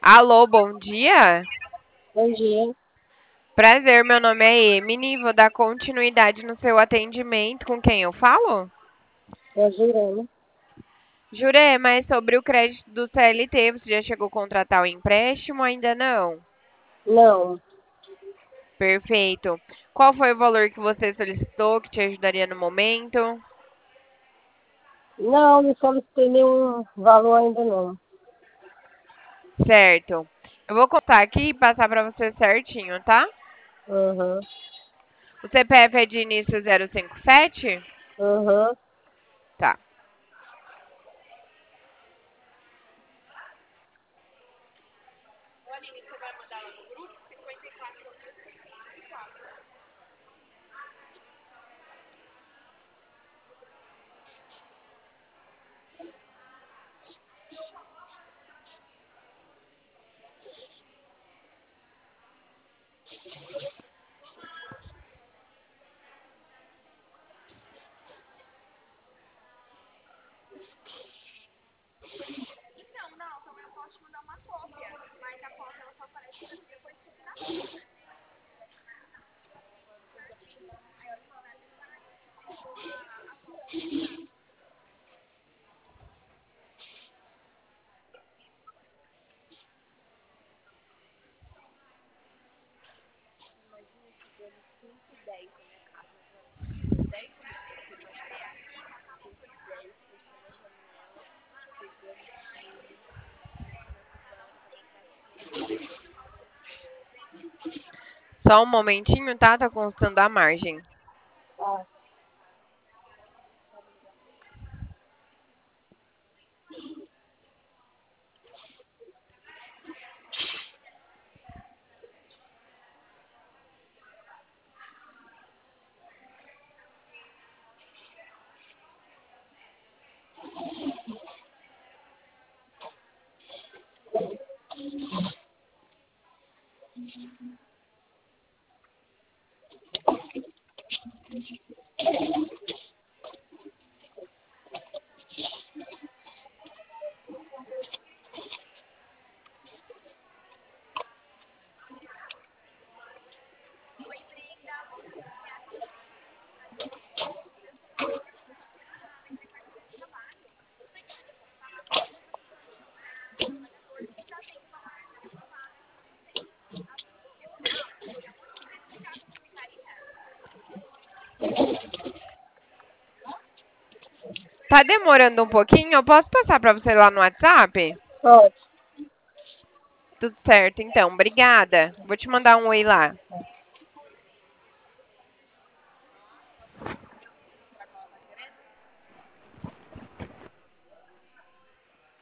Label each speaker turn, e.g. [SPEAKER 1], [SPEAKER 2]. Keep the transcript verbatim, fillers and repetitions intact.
[SPEAKER 1] Alô, bom dia.
[SPEAKER 2] Bom dia,
[SPEAKER 1] Prazer, meu nome é Emily. Vou dar continuidade no seu atendimento. Com quem eu falo?
[SPEAKER 2] é Jurema.
[SPEAKER 1] Jurê, mas sobre o crédito do C L T, você já chegou a contratar o empréstimo? Ainda não?
[SPEAKER 2] Não,
[SPEAKER 1] Perfeito. Qual foi o valor que você solicitou que te ajudaria no momento?
[SPEAKER 2] não, não solicitei nenhum valor ainda não.
[SPEAKER 1] Certo. Eu vou contar aqui e passar para você certinho, tá?
[SPEAKER 2] Uhum,
[SPEAKER 1] O C P F é de início zero cinco sete?
[SPEAKER 2] uhum.
[SPEAKER 1] Tá. Só um momentinho, tá? Tá constando a margem.
[SPEAKER 2] Ah,
[SPEAKER 1] Tá demorando um pouquinho? Eu posso passar para você lá no WhatsApp?
[SPEAKER 2] pode.
[SPEAKER 1] Tudo certo, então. Obrigada. Vou te mandar um oi lá.